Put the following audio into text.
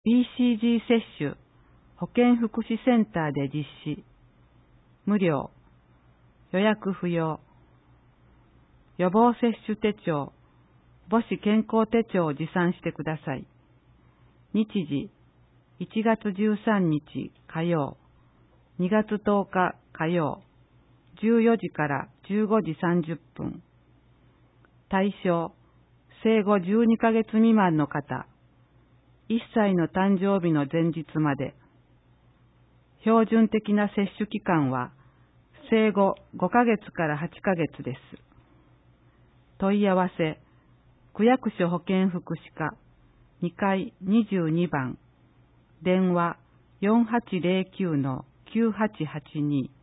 BCG 接種保健福祉センターで実施。無料。予約不要。予防接種手帳、母子健康手帳を持参してください。日時、1月13日火曜、2月10日火曜、14時から15時30分。対象、生後12ヶ月未満の方、1歳の誕生日の前日まで。標準的な接種期間は、生後5ヶ月から8ヶ月です。問い合わせ、区役所保健福祉課2階22番、電話4809-9882